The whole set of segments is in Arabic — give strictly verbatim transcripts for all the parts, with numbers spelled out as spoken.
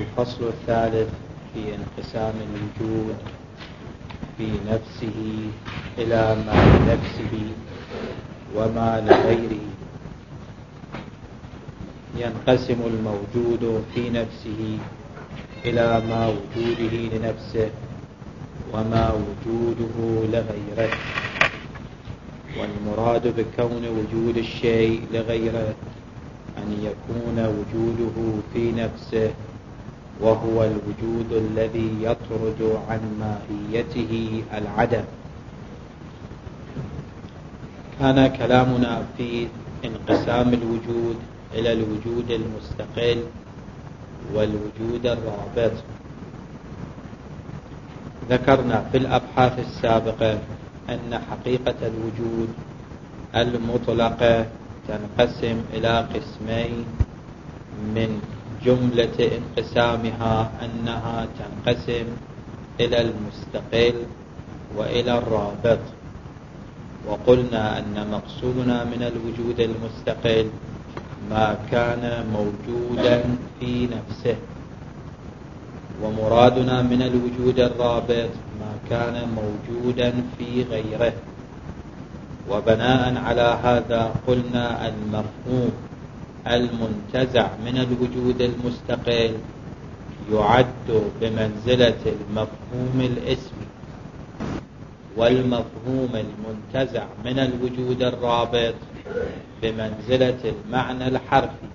الفصل الثالث في انقسام الوجود في نفسه إلى ما لنفسه وما لغيره. ينقسم الموجود في نفسه إلى ما وجوده لنفسه وما وجوده لغيره. والمراد بكون وجود الشيء لغيره أن يكون وجوده في نفسه، وهو الوجود الذي يطرد عن ماهيته العدم. كان كلامنا في انقسام الوجود إلى الوجود المستقل والوجود الرابط. ذكرنا في الأبحاث السابقة أن حقيقة الوجود المطلقة تنقسم إلى قسمين، من جملة انقسامها أنها تنقسم إلى المستقل وإلى الرابط. وقلنا أن مقصودنا من الوجود المستقل ما كان موجودا في نفسه، ومرادنا من الوجود الرابط ما كان موجودا في غيره. وبناء على هذا قلنا المفهوم المنتزع من الوجود المستقل يعد بمنزلة المفهوم الاسمي، والمفهوم المنتزع من الوجود الرابط بمنزلة المعنى الحرفي.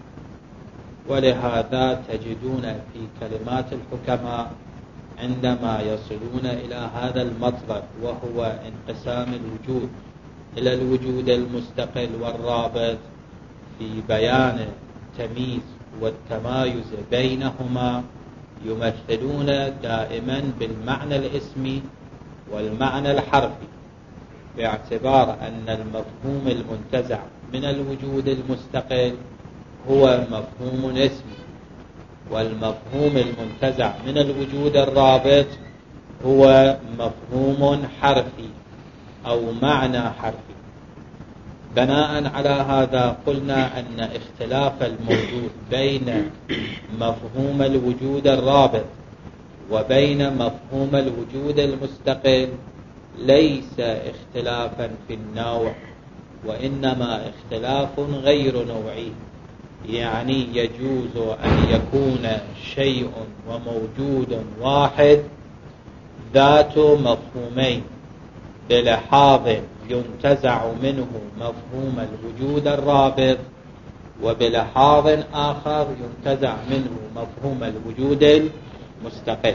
ولهذا تجدون في كلمات الحكماء عندما يصلون إلى هذا المطلب وهو انقسام الوجود إلى الوجود المستقل والرابط، في بيان التمييز والتمايز بينهما يمثلون دائما بالمعنى الاسمي والمعنى الحرفي، باعتبار أن المفهوم المنتزع من الوجود المستقل هو مفهوم اسمي، والمفهوم المنتزع من الوجود الرابط هو مفهوم حرفي أو معنى حرفي. بناء على هذا قلنا أن اختلاف الموجود بين مفهوم الوجود الرابط وبين مفهوم الوجود المستقل ليس اختلافا في النوع، وإنما اختلاف غير نوعي. يعني يجوز أن يكون شيء وموجود واحد ذات مفهومين، بلحاظ ينتزع منه مفهوم الوجود الرابط، وبلحاظ آخر ينتزع منه مفهوم الوجود المستقل.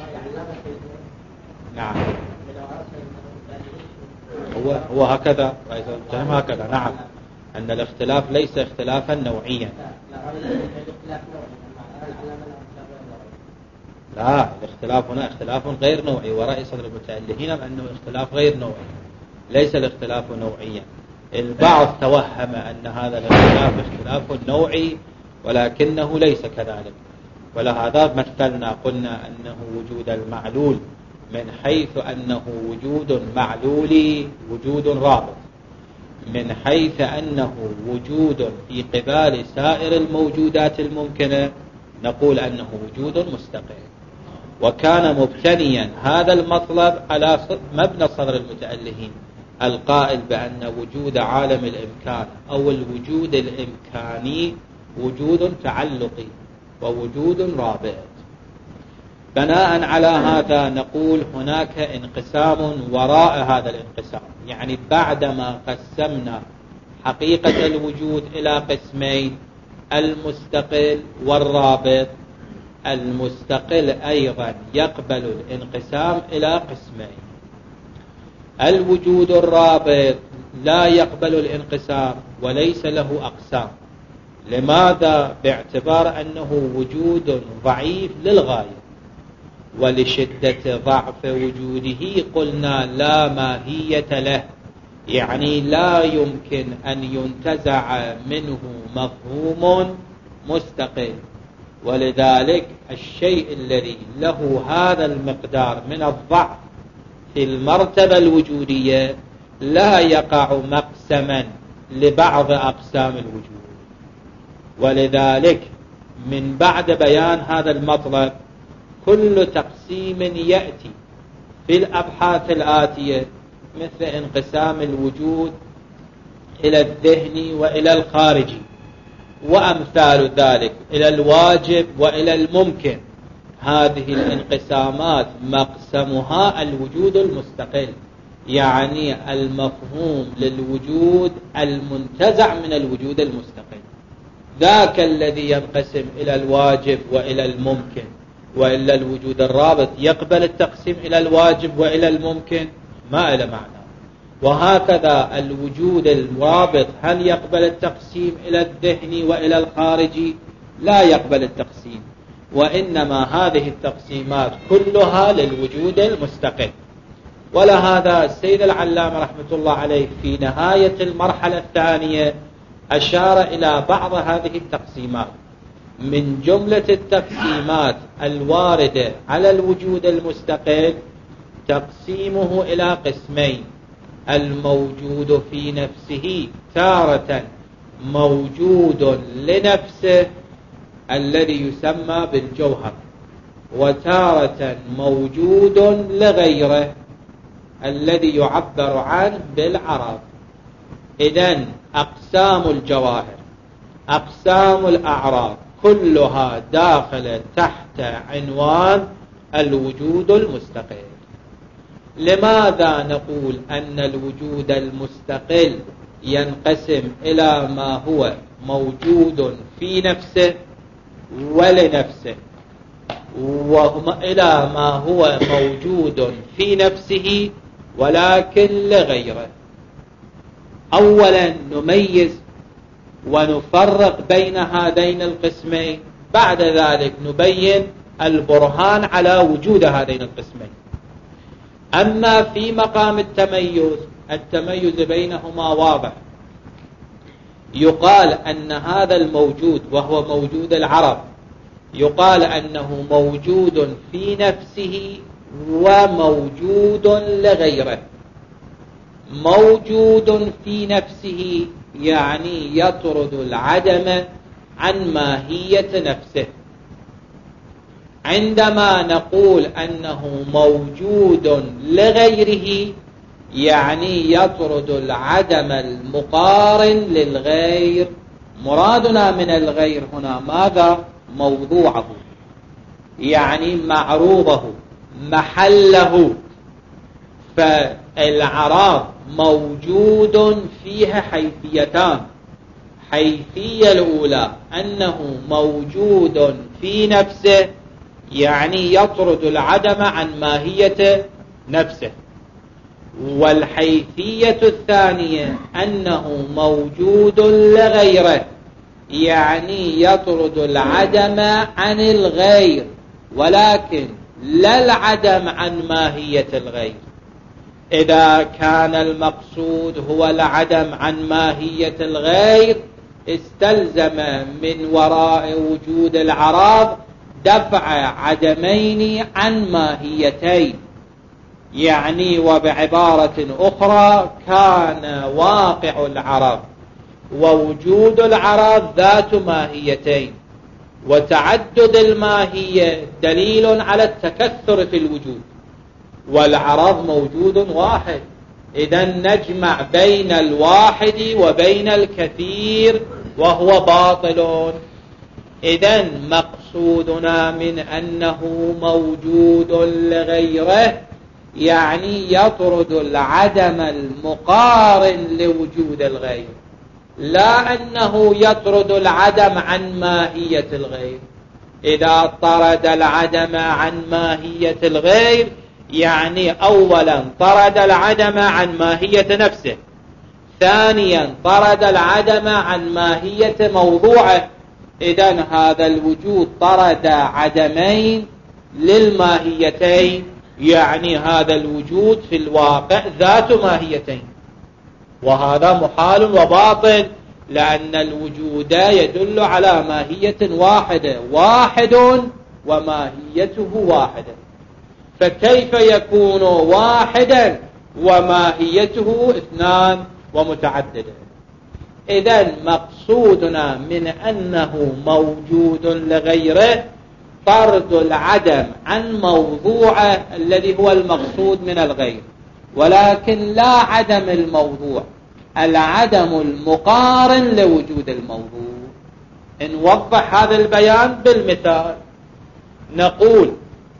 نعم، هو هو هكذا فهم هكذا. نعم، أن الاختلاف ليس اختلافا نوعيا. لا، الاختلاف هنا اختلاف غير نوعي، ورأي صدر المتألهين أنه اختلاف غير نوعي، ليس الاختلاف نوعيا. البعض توهم أن هذا الاختلاف اختلاف نوعي، ولكنه ليس كذلك. ولهذا مثلنا قلنا أنه وجود المعلول من حيث أنه وجود معلولي وجود رابط، من حيث أنه وجود في قبال سائر الموجودات الممكنة نقول أنه وجود مستقل. وكان مبتنيا هذا المطلب على مبنى صدر المتألهين القائل بأن وجود عالم الإمكان أو الوجود الإمكاني وجود تعلقي ووجود رابط. بناء على هذا نقول هناك انقسام وراء هذا الانقسام، يعني بعدما قسمنا حقيقة الوجود إلى قسمين، المستقل والرابط، المستقل أيضا يقبل الانقسام إلى قسمين. الوجود الرابط لا يقبل الانقسام وليس له أقسام. لماذا؟ باعتبار أنه وجود ضعيف للغاية، ولشدة ضعف وجوده قلنا لا ماهية له، يعني لا يمكن أن ينتزع منه مفهوم مستقل. ولذلك الشيء الذي له هذا المقدار من الضعف في المرتبة الوجودية لا يقع مقسما لبعض أقسام الوجود. ولذلك من بعد بيان هذا المطلب كل تقسيم يأتي في الأبحاث الآتية مثل انقسام الوجود إلى الذهني وإلى الخارجي وأمثال ذلك، إلى الواجب وإلى الممكن، هذه الانقسامات مقسمها الوجود المستقل، يعني المفهوم للوجود المنتزع من الوجود المستقل، ذاك الذي ينقسم إلى الواجب وإلى الممكن. وإلا الوجود الرابط يقبل التقسيم إلى الواجب وإلى الممكن؟ ما إلى معنى. وهكذا الوجود الرابط هل يقبل التقسيم إلى الذهني وإلى الخارجي؟ لا يقبل التقسيم، وإنما هذه التقسيمات كلها للوجود المستقل. ولهذا السيد العلامة رحمة الله عليه في نهاية المرحلة الثانية أشار إلى بعض هذه التقسيمات. من جملة التقسيمات الواردة على الوجود المستقل تقسيمه إلى قسمين: الموجود في نفسه تارة موجود لنفسه الذي يسمى بالجوهر، وتارة موجود لغيره الذي يعبر عنه بالعرض. إذن أقسام الجواهر، أقسام الأعراض، كلها داخلة تحت عنوان الوجود المستقل. لماذا نقول أن الوجود المستقل ينقسم إلى ما هو موجود في نفسه ولنفسه، وإلى ما هو موجود في نفسه ولكن لغيره؟ أولا نميز ونفرق بين هذين القسمين، بعد ذلك نبين البرهان على وجود هذين القسمين. أما في مقام التميز، التميز بينهما واضح. يقال أن هذا الموجود وهو موجود العرض يقال أنه موجود في نفسه وموجود لغيره. موجود في نفسه يعني يطرد العدم عن ماهية نفسه. عندما نقول أنه موجود لغيره يعني يطرد العدم المقارن للغير. مرادنا من الغير هنا ماذا؟ موضوعه، يعني معروضه، محله. فالأعراض موجود فيها حيثيتان: حيثية الأولى أنه موجود في نفسه يعني يطرد العدم عن ماهية نفسه، والحيثية الثانية أنه موجود لغيره يعني يطرد العدم عن الغير ولكن لا العدم عن ماهية الغير. إذا كان المقصود هو العدم عن ماهية الغير استلزم من وراء وجود العراض دفع عدمين عن ماهيتين، يعني وبعبارة أخرى كان واقع العرض ووجود العرض ذات ماهيتين، وتعدد الماهية دليل على التكثر في الوجود، والعرض موجود واحد. إذن نجمع بين الواحد وبين الكثير وهو باطل. إذن مقصودنا من أنه موجود لغيره يعني يطرد العدم المقارن لوجود الغير، لا أنه يطرد العدم عن ماهية الغير. إذا طرد العدم عن ماهية الغير يعني أولا طرد العدم عن ماهية نفسه، ثانيا طرد العدم عن ماهية موضوعه. إذن هذا الوجود طرد عدمين للماهيتين، يعني هذا الوجود في الواقع ذات ماهيتين، وهذا محال وباطل، لأن الوجود يدل على ماهية واحدة، واحد وماهيته واحدة. فكيف يكون واحدا وماهيته اثنان ومتعددة؟ إذن مقصودنا من أنه موجود لغيره طرد العدم عن موضوعه الذي هو المقصود من الغير، ولكن لا عدم الموضوع، العدم المقارن لوجود الموضوع. نوضح هذا البيان بالمثال، نقول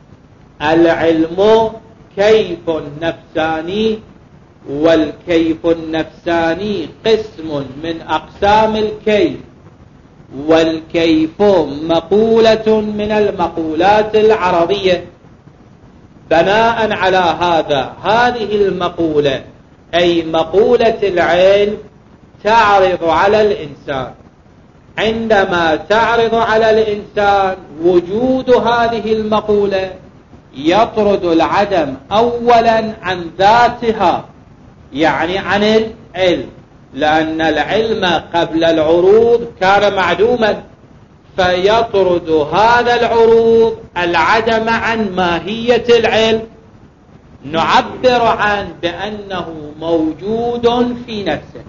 العلم كيف نفساني، والكيف النفساني قسم من أقسام الكيف، والكيف مقولة من المقولات العربية. بناء على هذا هذه المقولة أي مقولة العلم تعرض على الإنسان، عندما تعرض على الإنسان وجود هذه المقولة يطرد العدم أولا عن ذاتها، يعني عن العلم، لأن العلم قبل العروض كان معدوما، فيطرد هذا العروض العدم عن ماهية العلم. نعبر عنه بأنه موجود في نفسه.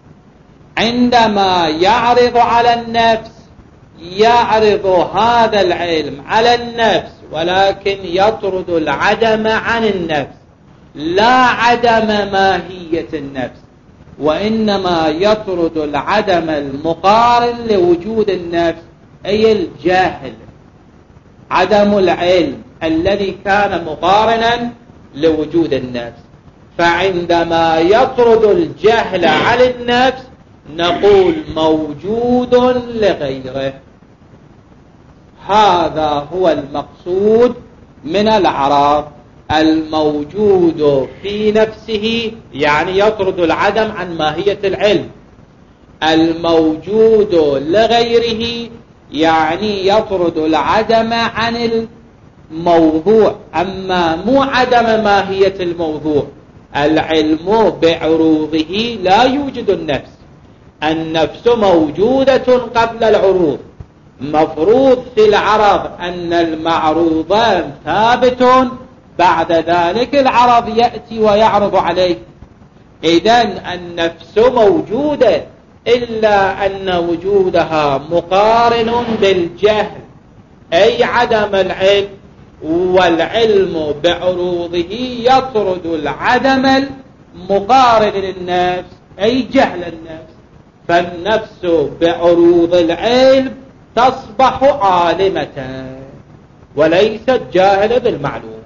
عندما يعرض على النفس يعرض هذا العلم على النفس، ولكن يطرد العدم عن النفس، لا عدم ماهية النفس، وإنما يطرد العدم المقارن لوجود النفس أي الجاهل، عدم العلم الذي كان مقارنا لوجود النفس. فعندما يطرد الجهل عن النفس نقول موجود لغيره. هذا هو المقصود من العرب، الموجود في نفسه يعني يطرد العدم عن ماهية العلم، الموجود لغيره يعني يطرد العدم عن الموضوع، أما مو عدم ماهية الموضوع. العلم بعروضه لا يوجد النفس، النفس موجودة قبل العروض. مفروض في العرض أن المعروضان ثابت، بعد ذلك العرض يأتي ويعرض عليه. إذن النفس موجودة، إلا أن وجودها مقارن بالجهل أي عدم العلم، والعلم بعروضه يطرد العدم المقارن للنفس أي جهل النفس. فالنفس بعروض العلم تصبح عالمة وليست جاهلة بالمعلوم.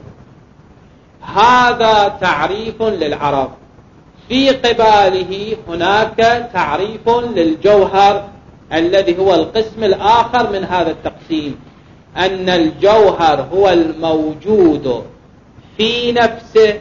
هذا تعريف للعرب. في قباله هناك تعريف للجوهر الذي هو القسم الآخر من هذا التقسيم، أن الجوهر هو الموجود في نفسه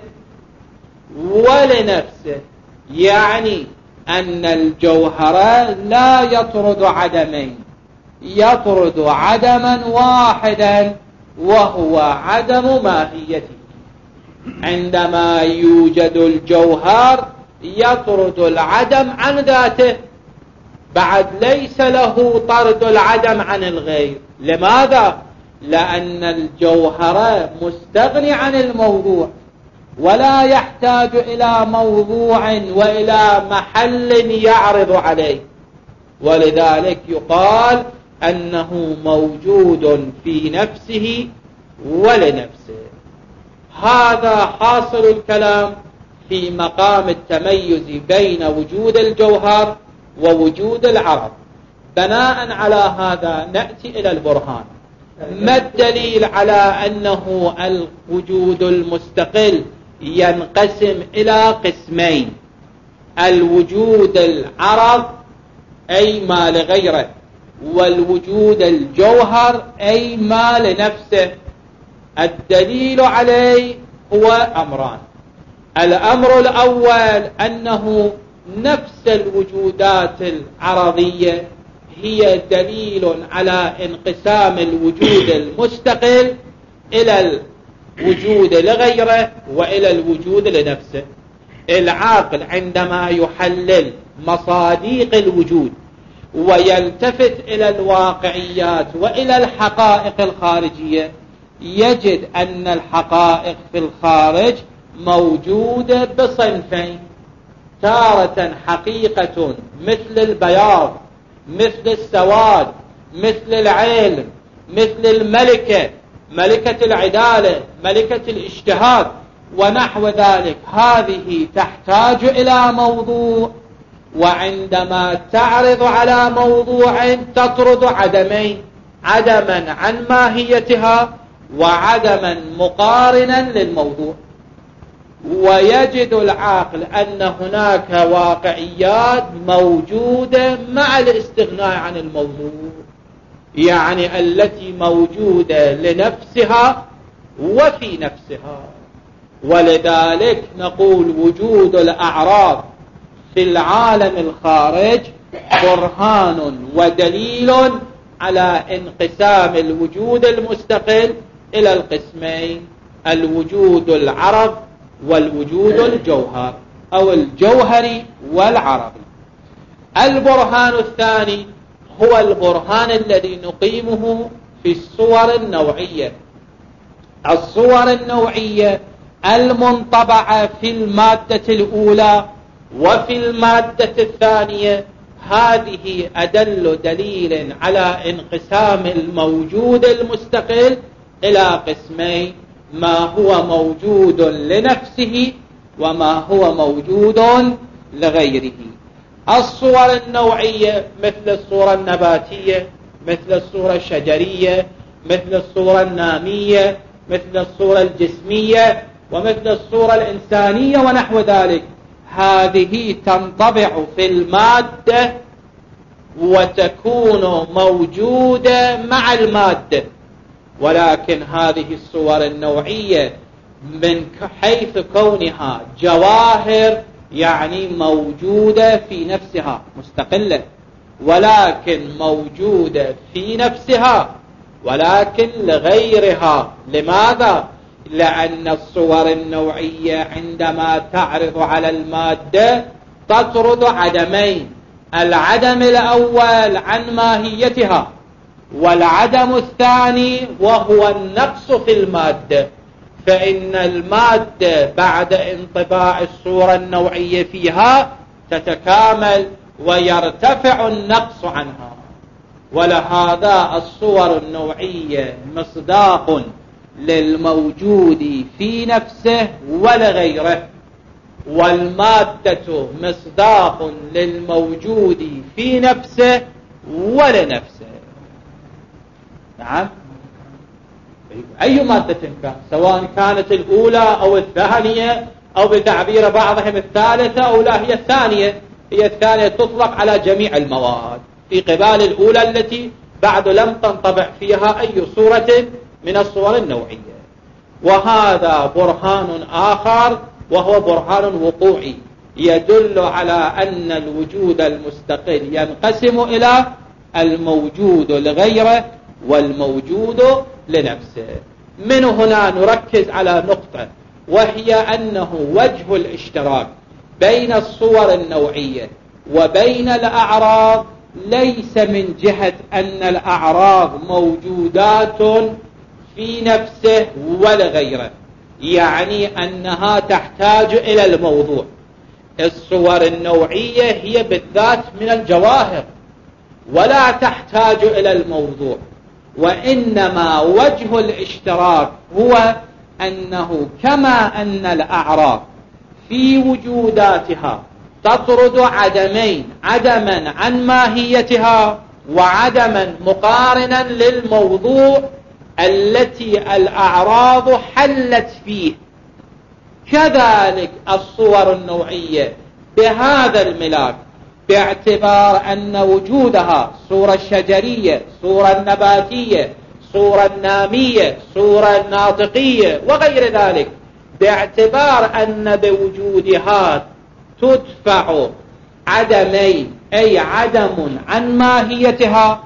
ولنفسه، يعني أن الجوهر لا يطرد عدمين، يطرد عدما واحدا وهو عدم ماهيته. عندما يوجد الجوهر يطرد العدم عن ذاته، بعد ليس له طرد العدم عن الغير. لماذا؟ لأن الجوهر مستغني عن الموضوع، ولا يحتاج إلى موضوع وإلى محل يعرض عليه، ولذلك يقال أنه موجود في نفسه ولنفسه. هذا حاصل الكلام في مقام التميز بين وجود الجوهر ووجود العرض. بناء على هذا نأتي إلى البرهان. ما الدليل على أنه الوجود المستقل ينقسم إلى قسمين؟ الوجود العرض أي ما لغيره، والوجود الجوهر أي ما لنفسه. الدليل عليه هو أمران. الأمر الأول أنه نفس الوجودات العرضية هي دليل على انقسام الوجود المستقل إلى الوجود لغيره وإلى الوجود لنفسه. العاقل عندما يحلل مصاديق الوجود ويلتفت إلى الواقعيات وإلى الحقائق الخارجية يجد أن الحقائق في الخارج موجودة بصنفين. تارة حقيقة مثل البياض، مثل السواد، مثل العلم، مثل الملكة، ملكة العدالة، ملكة الاجتهاد ونحو ذلك، هذه تحتاج إلى موضوع، وعندما تعرض على موضوع تطرد عدمين: عدما عن ماهيتها وعدما مقارنا للموضوع. ويجد العاقل أن هناك واقعيات موجودة مع الاستغناء عن الموضوع، يعني التي موجودة لنفسها وفي نفسها. ولذلك نقول وجود الأعراض في العالم الخارج برهان ودليل على انقسام الوجود المستقل إلى القسمين: الوجود العرض والوجود الجوهر أو الجوهري والعرضي. البرهان الثاني هو البرهان الذي نقيمه في الصور النوعية. الصور النوعية المنطبعة في المادة الأولى وفي المادة الثانية، هذه أدل دليل على انقسام الموجود المستقل إلى قسمين: ما هو موجود لنفسه وما هو موجود لغيره. الصور النوعية مثل الصورة النباتية، مثل الصورة الشجرية، مثل الصورة النامية، مثل الصورة الجسمية، ومثل الصورة الإنسانية ونحو ذلك، هذه تنطبع في المادة وتكون موجودة مع المادة. ولكن هذه الصور النوعية من حيث كونها جواهر يعني موجودة في نفسها مستقلة، ولكن موجودة في نفسها ولكن لغيرها. لماذا؟ لأن الصور النوعية عندما تعرض على المادة تطرد عدمين: العدم الأول عن ماهيتها، والعدم الثاني وهو النقص في المادة. فإن المادة بعد انطباع الصورة النوعية فيها تتكامل ويرتفع النقص عنها. ولهذا الصور النوعية مصداق للموجود في نفسه ولغيره، والمادة مصداق للموجود في نفسه ولنفسه. نعم، أي مادة كان، سواء كانت الأولى أو الثانية أو بتعبير بعضهم الثالثة أو لا هي الثانية، هي الثانية تطلق على جميع المواد في قبال الأولى التي بعد لم تنطبع فيها أي صورة من الصور النوعية. وهذا برهان آخر وهو برهان وقوعي يدل على أن الوجود المستقل ينقسم إلى الموجود لغيره والموجود لنفسه. من هنا نركز على نقطة، وهي أنه وجه الاشتراك بين الصور النوعية وبين الأعراض ليس من جهة أن الأعراض موجودات في نفسه ولغيره، يعني أنها تحتاج إلى الموضوع. الصور النوعية هي بالذات من الجواهر ولا تحتاج إلى الموضوع، وإنما وجه الاشتراك هو أنه كما أن الأعراض في وجوداتها تطرد عدمين: عدما عن ماهيتها وعدما مقارنا للموضوع التي الأعراض حلت فيه، كذلك الصور النوعية بهذا الملاك، باعتبار أن وجودها صورة الشجرية، صورة النباتية، صورة النامية، صورة الناطقية وغير ذلك، باعتبار أن بوجودها تدفع عدمين، أي عدم عن ماهيتها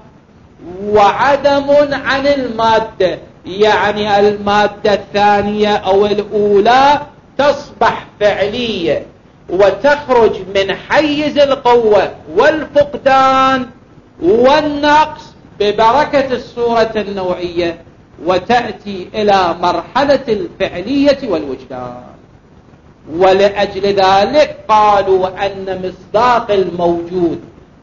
وعدم عن المادة، يعني المادة الثانية أو الأولى تصبح فعلية وتخرج من حيز القوة والفقدان والنقص ببركة الصورة النوعية، وتأتي إلى مرحلة الفعلية والوجدان. ولأجل ذلك قالوا أن مصداق الموجود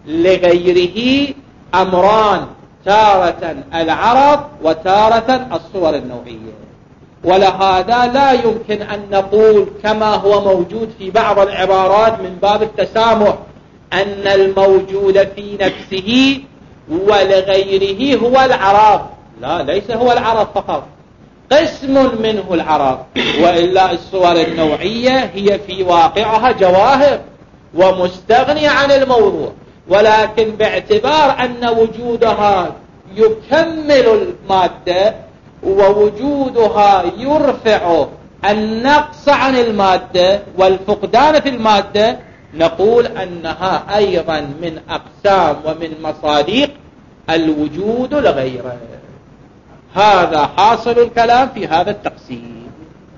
لغيره أمران، تارة العرض وتارة الصور النوعية. ولهذا لا يمكن أن نقول كما هو موجود في بعض العبارات من باب التسامح أن الموجود في نفسه ولغيره هو العرض. لا، ليس هو العرض فقط، قسم منه العرض، وإلا الصور النوعية هي في واقعها جواهر ومستغنية عن الموضوع، ولكن باعتبار أن وجودها يكمل المادة ووجودها يرفع النقص عن المادة والفقدان في المادة، نقول أنها أيضا من أقسام ومن مصادق الوجود لغيره. هذا حاصل الكلام في هذا التقسيم.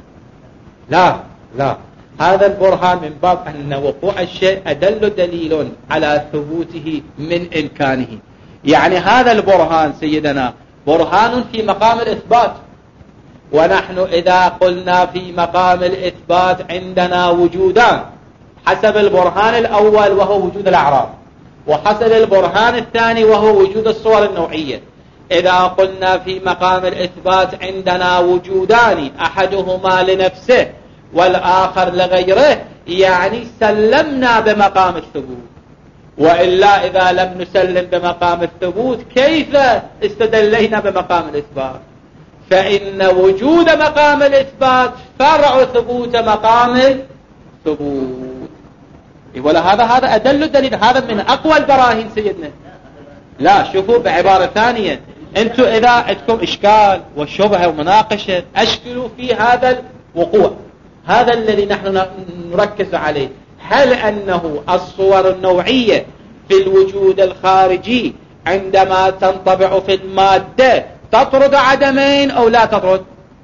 لا لا هذا البرهان من باب أن وقوع الشيء أدل دليل على ثبوته من إمكانه. يعني هذا البرهان سيدنا برهان في مقام الإثبات، ونحن إذا قلنا في مقام الإثبات عندنا وجودان، حسب البرهان الأول وهو وجود الأعراض، وحسب البرهان الثاني وهو وجود الصور النوعية. إذا قلنا في مقام الإثبات عندنا وجودان، أحدهما لنفسه والآخر لغيره، يعني سلمنا بمقام الثبوت. وإلا إذا لم نسلم بمقام الثبوت كيف استدلينا بمقام الإثبات؟ فإن وجود مقام الإثبات فرع ثبوت مقام الثبوت. ولا هذا هذا أدل دليل، هذا من أقوى البراهين سيدنا. لا، شوفوا بعبارة ثانية، أنتم إذا عندكم إشكال وشبهة ومناقشة أشكلوا في هذا الوقوع، هذا الذي نحن نركز عليه. هل أنه الصور النوعية في الوجود الخارجي عندما تنطبع في المادة تطرد عدمين أو لا تطرد؟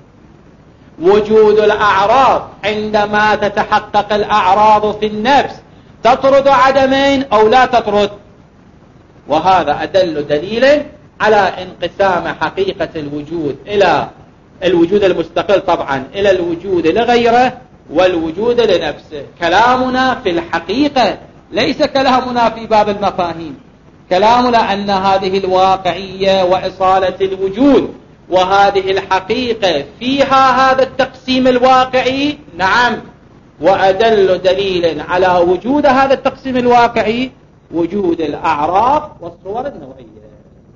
وجود الأعراض عندما تتحقق الأعراض في النفس تطرد عدمين أو لا تطرد؟ وهذا أدل دليل على انقسام حقيقة الوجود إلى الوجود المستقل طبعا إلى الوجود لغيره والوجود لنفسه. كلامنا في الحقيقة ليس كلامنا في باب المفاهيم، كلامنا أن هذه الواقعية وإصالة الوجود وهذه الحقيقة فيها هذا التقسيم الواقعي. نعم، وأدل دليل على وجود هذا التقسيم الواقعي وجود الأعراض والصور النوعية.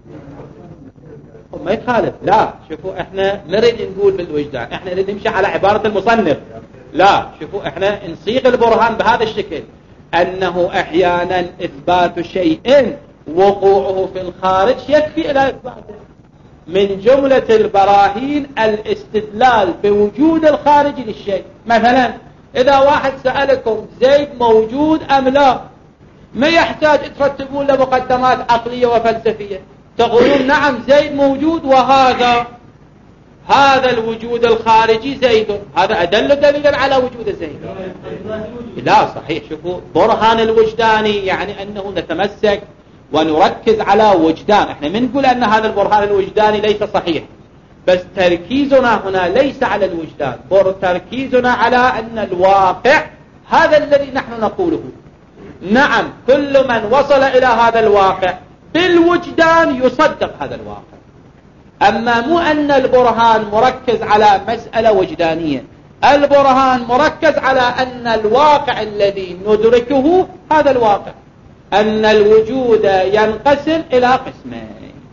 ما يتخالف. لا، شوفوا احنا نريد نقول بالوجدان، احنا نريد نمشي على عبارة المصنف. لا، شوفوا احنا نصيغ البرهان بهذا الشكل، أنه أحيانا إثبات شيء وقوعه في الخارج يكفي إلى إثباته. من جملة البراهين الاستدلال بوجود الخارج للشيء. مثلا إذا واحد سألكم زيد موجود أم لا، ما يحتاج ترتبون له مقدمات عقلية وفلسفية، تقولون نعم زيد موجود، وهذا هذا الوجود الخارجي زيد، هذا أدل دليلا على وجود زيد. لا صحيح، شوفوا برهان الوجداني يعني أنه نتمسك ونركز على وجدان. احنا من نقول أن هذا البرهان الوجداني ليس صحيح، بس تركيزنا هنا ليس على الوجدان، تركيزنا على أن الواقع هذا الذي نحن نقوله. نعم، كل من وصل إلى هذا الواقع بالوجدان يصدق هذا الواقع. أما مو أن البرهان مركز على مسألة وجدانية، البرهان مركز على أن الواقع الذي ندركه هذا الواقع، أن الوجود ينقسم إلى قسمين.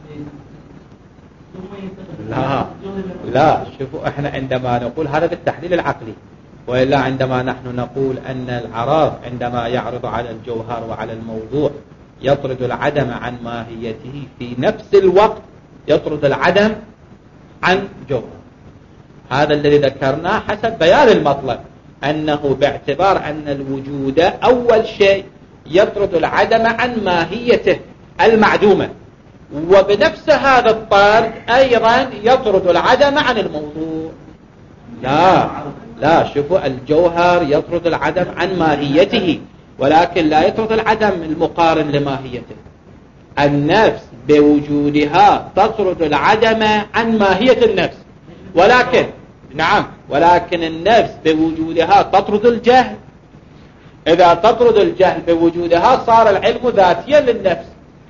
لا لا، شوفوا احنا عندما نقول هذا بالتحليل العقلي، وإلا عندما نحن نقول أن العراض عندما يعرض على الجوهر وعلى الموضوع يطرد العدم عن ماهيته، في نفس الوقت يطرد العدم عن جوهر. هذا الذي ذكرناه حسب بيان المطلب، أنه باعتبار أن الوجود أول شيء يطرد العدم عن ماهيته المعدومة، وبنفس هذا الطرد أيضا يطرد العدم عن الموضوع. لا لا، شوفوا الجوهر يطرد العدم عن ماهيته، ولكن لا يطرد العدم المقارن لماهيته. النفس بوجودها تطرد العدم عن ماهية النفس، ولكن نعم ولكن النفس بوجودها تطرد الجهل. إذا تطرد الجهل بوجودها صار العلم ذاتيا للنفس،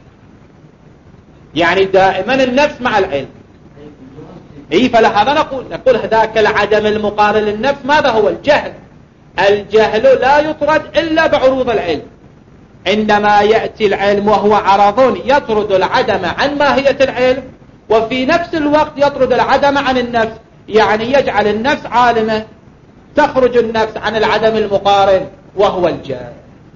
يعني دائما النفس مع العلم. إيه فلهذا نقول نقول هذاك العدم المقارن للنفس ماذا هو؟ الجهل. الجهل لا يطرد إلا بعروض العلم، عندما يأتي العلم وهو عرض يطرد العدم عن ماهية العلم، وفي نفس الوقت يطرد العدم عن النفس، يعني يجعل النفس عالمة، تخرج النفس عن العدم المقارن وهو الجهل.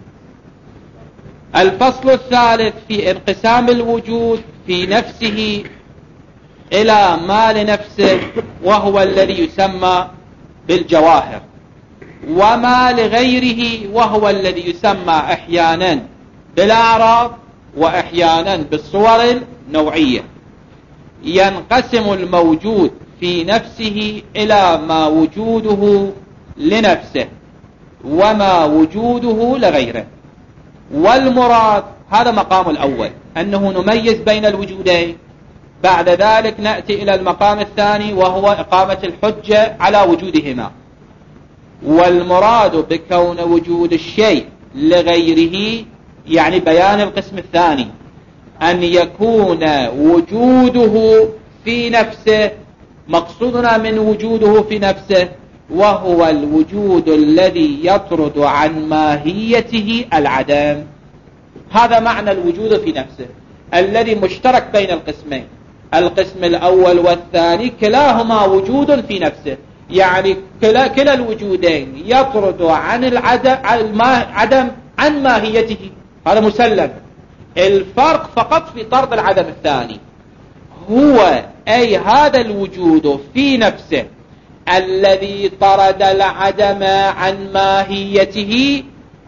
الفصل الثالث في انقسام الوجود في نفسه إلى ما لنفسه، وهو الذي يسمى بالجواهر، وما لغيره وهو الذي يسمى احيانا بالاعراض واحيانا بالصور النوعية. ينقسم الموجود في نفسه إلى ما وجوده لنفسه وما وجوده لغيره. والمراد هذا مقام الأول، أنه نميز بين الوجودين. بعد ذلك نأتي إلى المقام الثاني وهو إقامة الحجة على وجودهما. والمراد بكون وجود الشيء لغيره يعني بيان القسم الثاني، أن يكون وجوده في نفسه. مقصودنا من وجوده في نفسه وهو الوجود الذي يطرد عن ماهيته العدم. هذا معنى الوجود في نفسه الذي مشترك بين القسمين. القسم الأول والثاني كلاهما وجود في نفسه، يعني كلا, كلا الوجودين يطرد عن العدم عن ماهيته، هذا مسلم. الفرق فقط في طرد العدم الثاني، هو أي هذا الوجود في نفسه الذي طرد العدم عن ماهيته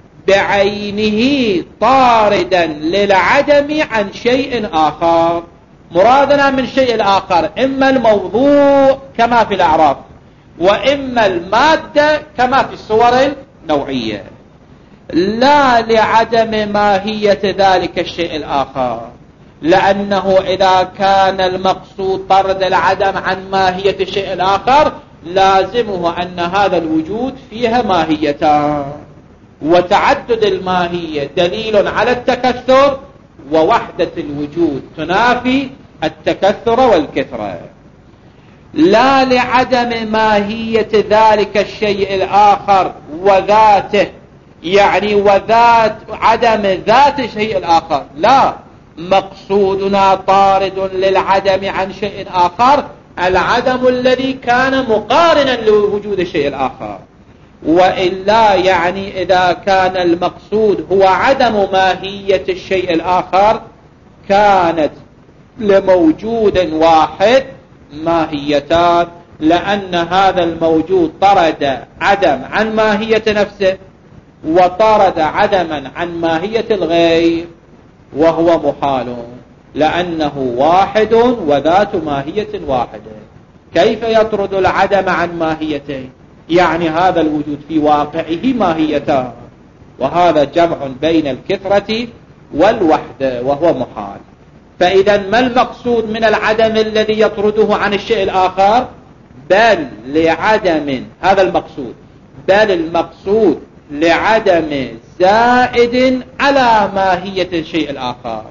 بعينه طاردا للعدم عن شيء آخر. مرادنا من شيء الآخر إما الموضوع كما في الأعراف، وإما المادة كما في الصور النوعية، لا لعدم ماهية ذلك الشيء الآخر، لأنه إذا كان المقصود طرد العدم عن ماهية الشيء الآخر لازمه أن هذا الوجود فيها ماهيتان، وتعدد الماهية دليل على التكثر، ووحدة الوجود تنافي التكثر والكثرة. لا لعدم ماهية ذلك الشيء الآخر وذاته، يعني وذات عدم ذات الشيء الآخر، لا، مقصودنا طارد للعدم عن شيء آخر، العدم الذي كان مقارنا لوجود الشيء الآخر. وإلا يعني إذا كان المقصود هو عدم ماهية الشيء الآخر كانت لموجود واحد ماهيتان، لأن هذا الموجود طرد عدم عن ماهية نفسه وطرد عدما عن ماهية الغير، وهو محال لأنه واحد وذات ماهية واحدة. كيف يطرد العدم عن ماهيته؟ يعني هذا الوجود في واقعه ماهيتان، وهذا جمع بين الكثرة والوحدة وهو محال. فإذا ما المقصود من العدم الذي يطرده عن الشيء الآخر؟ بل لعدم، هذا المقصود، بل المقصود لعدم زائد على ماهية الشيء الآخر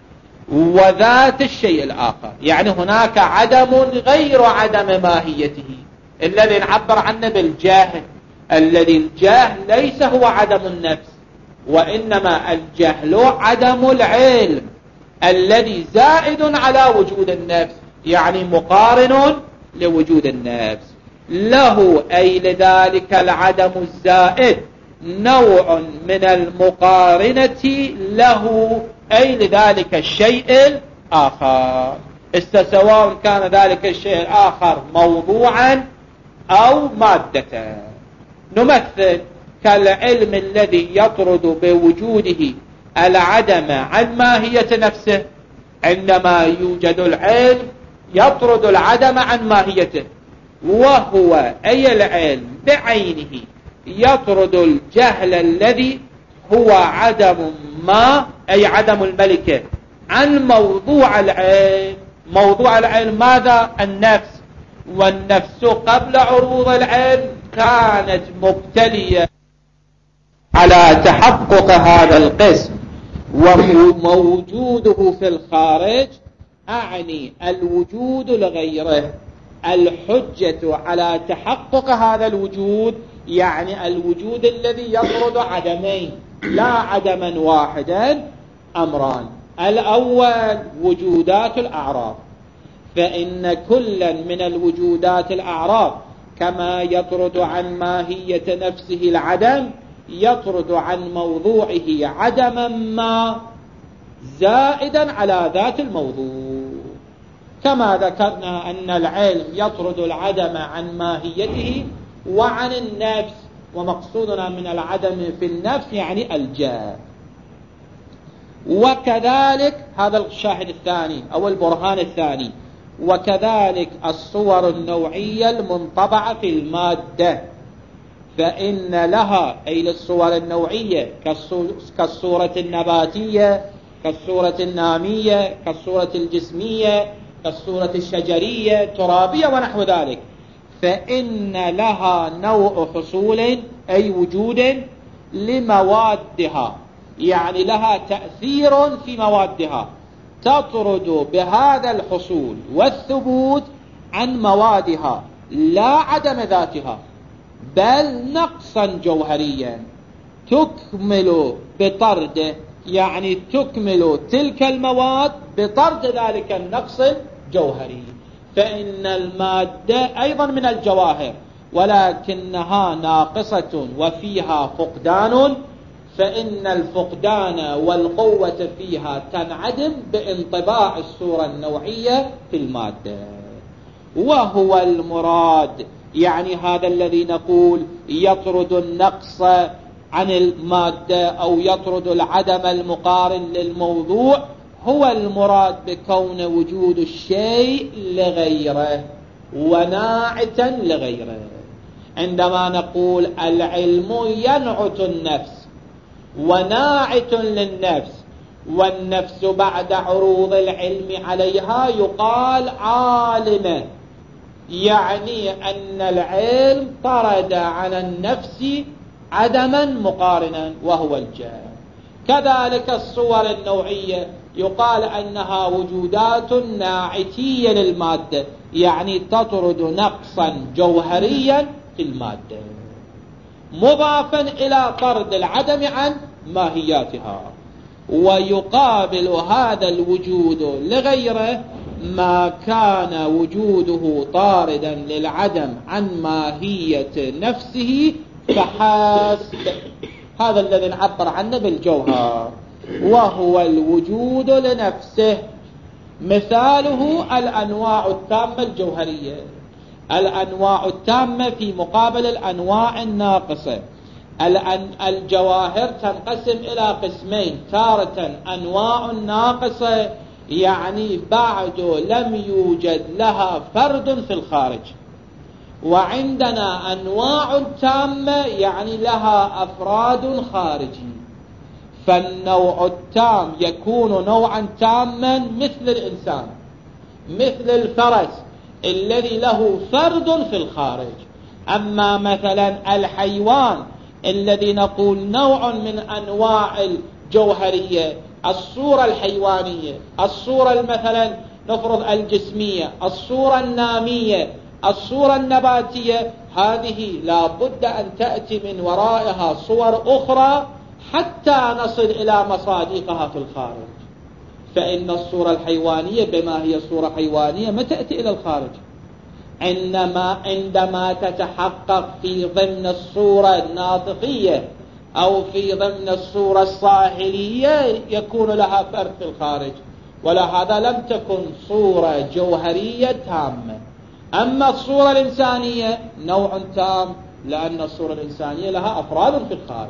وذات الشيء الآخر. يعني هناك عدم غير عدم ماهيته الذي نعبر عنه بالجاهل، الذي الجاهل ليس هو عدم النفس، وإنما الجهل عدم العلم الذي زائد على وجود النفس، يعني مقارن لوجود النفس. له أي لذلك العدم الزائد نوع من المقارنة له، أي لذلك الشيء الآخر، سواء كان ذلك الشيء الآخر موضوعا أو مادة. نمثل كالعلم الذي يطرد بوجوده العدم عن ماهية نفسه، عندما يوجد العلم يطرد العدم عن ماهيته، وهو أي العلم بعينه يطرد الجهل الذي هو عدم ما، أي عدم الملكة، عن موضوع العلم. موضوع العلم ماذا؟ النفس، والنفس قبل عروض العلم كانت مبتلية على تحقق هذا القسم وموجوده في الخارج أعني الوجود لغيره. الحجة على تحقق هذا الوجود يعني الوجود الذي يطرد عدمين لا عدما واحدا أمران. الأول وجودات الأعراض، فإن كلا من الوجودات الأعراض كما يطرد عن ماهية نفسه العدم يطرد عن موضوعه عدما ما زائدا على ذات الموضوع، كما ذكرنا أن العلم يطرد العدم عن ماهيته وعن النفس، ومقصودنا من العدم في النفس يعني الجاه. وكذلك هذا الشاهد الثاني أو البرهان الثاني، وكذلك الصور النوعية المنطبعة في المادة، فإن لها أي للصور النوعية كالصورة النباتية كالصورة النامية كالصورة الجسمية كالصورة الشجرية ترابية ونحو ذلك، فإن لها نوع حصول أي وجود لموادها، يعني لها تأثير في موادها تطرد بهذا الحصول والثبوت عن موادها لا عدم ذاتها بل نقصا جوهريا تكمل بطرده، يعني تكمل تلك المواد بطرد ذلك النقص الجوهري. فإن المادة أيضا من الجواهر ولكنها ناقصة وفيها فقدان، فإن الفقدان والقوة فيها تنعدم بانطباع الصورة النوعية في المادة. وهو المراد، يعني هذا الذي نقول يطرد النقص عن المادة أو يطرد العدم المقارن للموضوع، هو المراد بكون وجود الشيء لغيره وناعتا لغيره. عندما نقول العلم ينعت النفس وناعت للنفس، والنفس بعد عروض العلم عليها يقال عالمة، يعني أن العلم طرد عن النفس عدما مقارنا وهو الجاه. كذلك الصور النوعية يقال أنها وجودات ناعتية للمادة، يعني تطرد نقصا جوهريا في المادة مضافا إلى طرد العدم عن ماهياتها. ويقابل هذا الوجود لغيره ما كان وجوده طاردا للعدم عن ماهية نفسه فحسب، هذا الذي نعبر عنه بالجوهر، وهو الوجود لنفسه. مثاله الأنواع التامة الجوهرية، الأنواع التامة في مقابل الأنواع الناقصة. الجواهر تنقسم إلى قسمين، تارة أنواع ناقصة يعني بعد لم يوجد لها فرد في الخارج، وعندنا أنواع تامة يعني لها أفراد خارجي. فالنوع التام يكون نوعا تاما مثل الإنسان، مثل الفرس الذي له فرد في الخارج. أما مثلا الحيوان الذي نقول نوع من أنواع الجوهرية، الصورة الحيوانية، الصورة مثلا نفرض الجسمية، الصورة النامية، الصورة النباتية، هذه لا بد أن تأتي من ورائها صور أخرى حتى نصل إلى مصادقها في الخارج. فإن الصورة الحيوانية بما هي صورة حيوانية ما تأتي إلى الخارج، إنما عندما تتحقق في ضمن الصورة الناطقية أو في ضمن الصورة الصاحلية يكون لها فرق في الخارج، ولهذا لم تكن صورة جوهرية تامة. أما الصورة الإنسانية نوع تام، لأن الصورة الإنسانية لها أفراد في الخارج،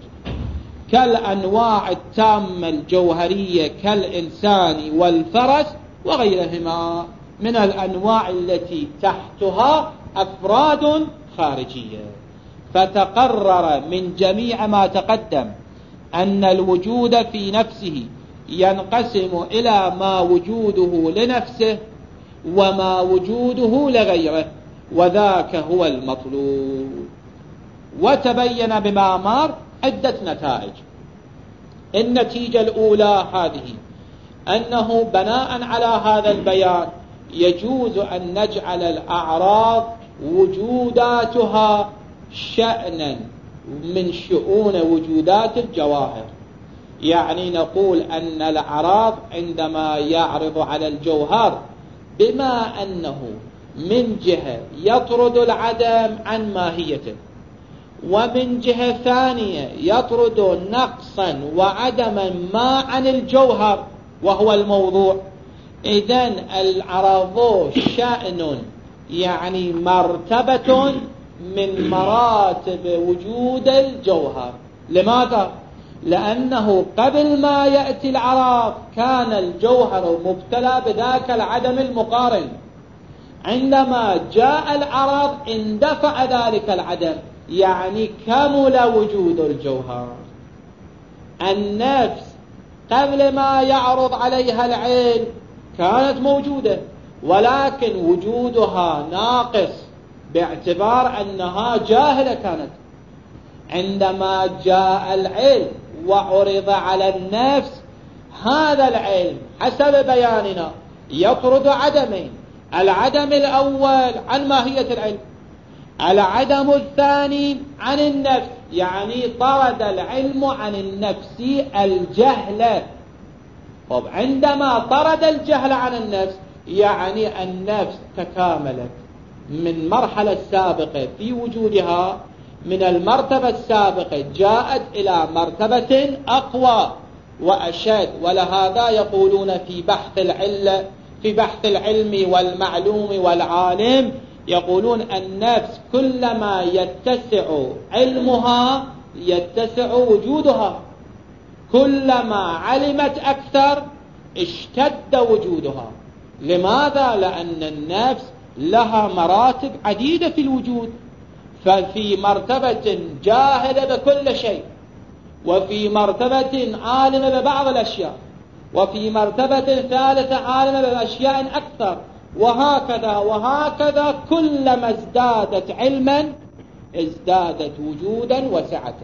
كالأنواع التامة الجوهرية كالإنسان والفرس وغيرهما من الأنواع التي تحتها أفراد خارجية. فتقرر من جميع ما تقدم أن الوجود في نفسه ينقسم إلى ما وجوده لنفسه وما وجوده لغيره، وذاك هو المطلوب. وتبين بما مر عدة نتائج. النتيجة الأولى هذه، أنه بناء على هذا البيان يجوز أن نجعل الأعراض وجوداتها شأنا من شؤون وجودات الجواهر. يعني نقول أن الأعراض عندما يعرض على الجوهر، بما أنه من جهة يطرد العدم عن ماهيته، ومن جهة ثانية يطرد نقصا وعدما ما عن الجوهر وهو الموضوع، إذن العرض شأن يعني مرتبة من مراتب وجود الجوهر. لماذا؟ لأنه قبل ما يأتي العرض كان الجوهر مبتلى بذاك العدم المقارن، عندما جاء العرض اندفع ذلك العدم، يعني كمل وجود الجوهر. النفس قبل ما يعرض عليها العين كانت موجودة، ولكن وجودها ناقص باعتبار أنها جاهلة كانت. عندما جاء العلم وعرض على النفس، هذا العلم حسب بياننا يطرد عدمين: العدم الأول عن ماهية العلم، العدم الثاني عن النفس، يعني طرد العلم عن النفس الجهل. طب عندما طرد الجهل عن النفس، يعني النفس تكاملت من مرحلة السابقة في وجودها، من المرتبة السابقة جاءت إلى مرتبة أقوى وأشد. ولهذا يقولون في بحث العلة في بحث العلم والمعلوم والعالم، يقولون النفس كلما يتسع علمها يتسع وجودها، كلما علمت أكثر اشتد وجودها. لماذا؟ لأن النفس لها مراتب عديدة في الوجود، ففي مرتبة جاهلة بكل شيء، وفي مرتبة عالمة ببعض الأشياء، وفي مرتبة ثالثة عالمة بأشياء أكثر، وهكذا وهكذا. كلما ازدادت علما ازدادت وجودا وسعة.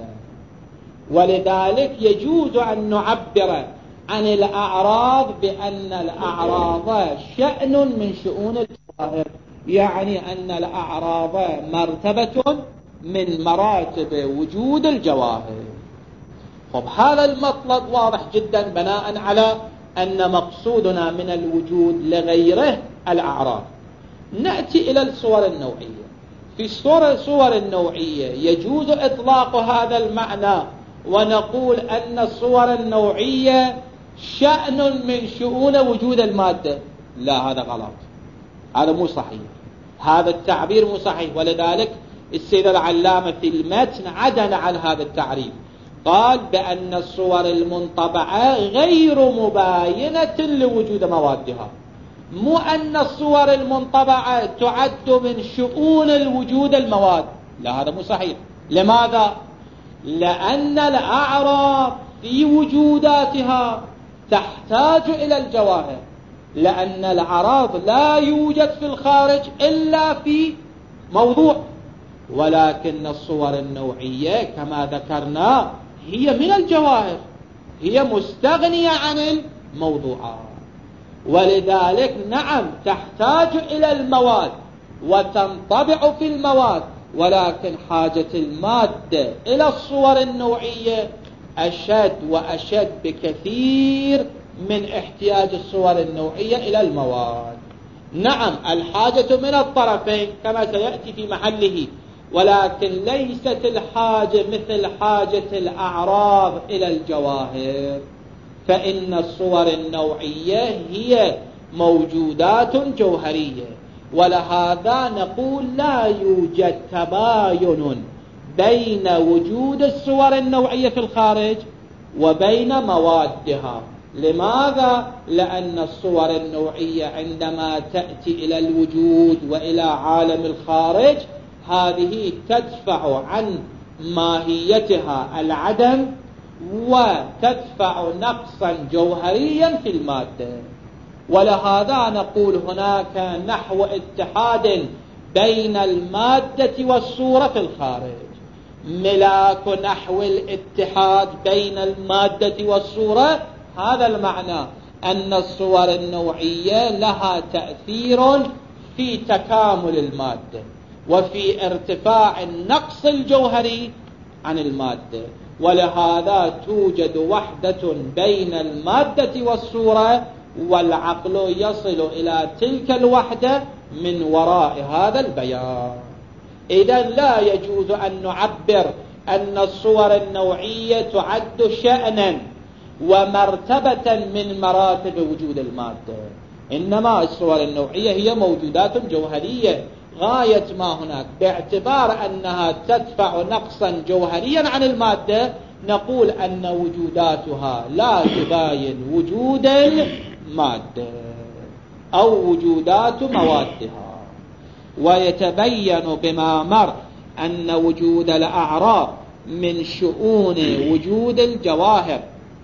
ولذلك يجوز أن نعبر عن الأعراض بأن الأعراض شأن من شؤون الجواهر، يعني أن الأعراض مرتبة من مراتب وجود الجواهر. طب هذا المطلب واضح جدا، بناء على أن مقصودنا من الوجود لغيره الأعراض. نأتي إلى الصور النوعية. في الصور الصور النوعية يجوز إطلاق هذا المعنى ونقول أن الصور النوعية شأن من شؤون وجود المادة. لا، هذا غلط، هذا مو صحيح، هذا التعبير مو صحيح. ولذلك السيد العلامة في المتن عدل عن هذا التعريف، قال بأن الصور المنطبعة غير مباينة لوجود موادها، مو أن الصور المنطبعة تعد من شؤون الوجود المواد. لا، هذا مو صحيح. لماذا؟ لأن الأعراض في وجوداتها تحتاج إلى الجواهر، لأن الأعراض لا يوجد في الخارج إلا في موضوع، ولكن الصور النوعية كما ذكرنا هي من الجواهر، هي مستغنية عن الموضوعات. ولذلك نعم تحتاج إلى المواد وتنطبع في المواد، ولكن حاجة المادة إلى الصور النوعية أشد وأشد بكثير من احتياج الصور النوعية إلى المواد. نعم الحاجة من الطرفين كما سيأتي في محله، ولكن ليست الحاجة مثل حاجة الأعراض إلى الجواهر، فإن الصور النوعية هي موجودات جوهرية. ولهذا نقول لا يوجد تباين بين وجود الصور النوعية في الخارج وبين موادها. لماذا؟ لأن الصور النوعية عندما تأتي إلى الوجود وإلى عالم الخارج، هذه تدفع عن ماهيتها العدم وتدفع نقصا جوهريا في المادة. ولهذا نقول هناك نحو اتحاد بين المادة والصورة في الخارج. ملاك نحو الاتحاد بين المادة والصورة. هذا المعنى أن الصور النوعية لها تأثير في تكامل المادة وفي ارتفاع النقص الجوهري عن المادة، ولهذا توجد وحدة بين المادة والصورة، والعقل يصل إلى تلك الوحدة من وراء هذا البيان. إذن لا يجوز أن نعبر أن الصور النوعية تعد شأنا ومرتبة من مراتب وجود المادة، إنما الصور النوعية هي موجودات جوهرية غاية ما هناك، باعتبار أنها تدفع نقصا جوهريا عن المادة نقول أن وجوداتها لا تباين وجود المادة أو وجودات موادها. ويتبين بما مر أن وجود الأعراض من شؤون وجود الجواهر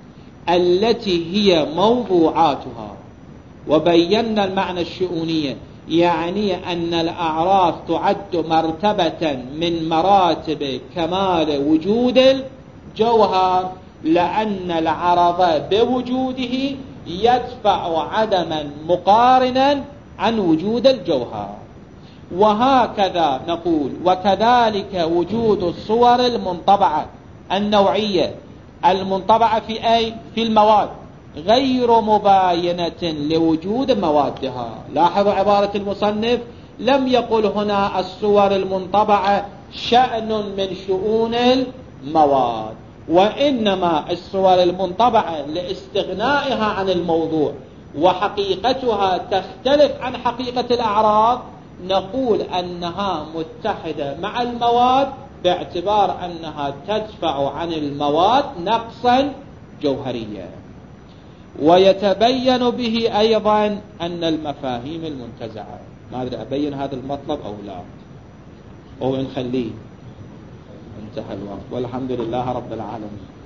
التي هي موضوعاتها. وبينا المعنى الشؤونية، يعني أن الأعراض تعد مرتبة من مراتب كمال وجود الجوهر، لأن العرض بوجوده يدفع عدما مقارنا عن وجود الجوهر. وهكذا نقول وكذلك وجود الصور المنطبعة النوعية المنطبعة في أي في المواد غير مباينة لوجود موادها. لاحظوا عبارة المصنف، لم يقل هنا الصور المنطبعة شأن من شؤون المواد، وإنما الصور المنطبعة لاستغنائها عن الموضوع وحقيقتها تختلف عن حقيقة الأعراض نقول أنها متحدة مع المواد باعتبار أنها تدفع عن المواد نقصا جوهريا. ويتبين به أيضا أن المفاهيم المنتزعة، ما أدري أبين هذا المطلب أو لا أو نخليه، انتهى الوقت والحمد لله رب العالمين.